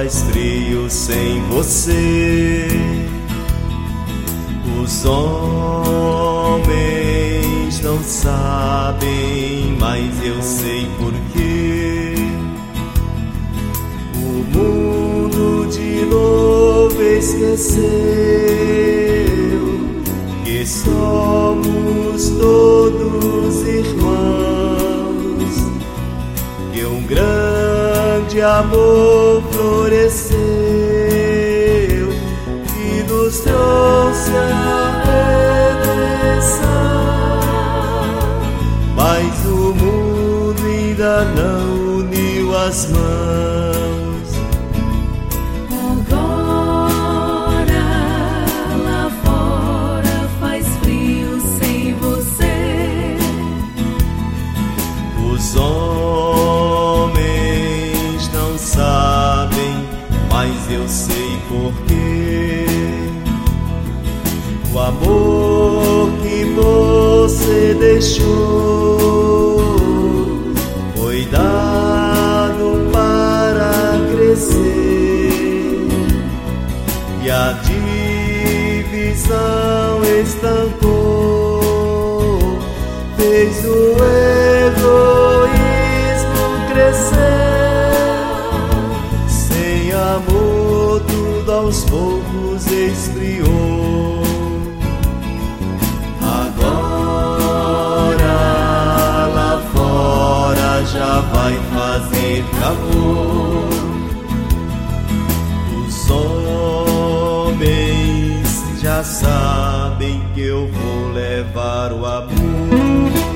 faz frio sem você. Os homens não sabem, mas eu sei porquê. O mundo de novo esqueceu que somos todos irmãos, que um grande amor floresceu e nos trouxe a redenção. Mas o mundo ainda não uniu as mãos. Agora lá fora faz frio sem você. Os homens não sabem, mas eu sei porquê. O amor que você deixou foi dado para crescer, e a divisão estancou, fez o egoísmo crescer. Sem amor tudo aos poucos esfriou. Agora lá fora já vai fazer calor. Os homens já sabem que eu vou levar o amor.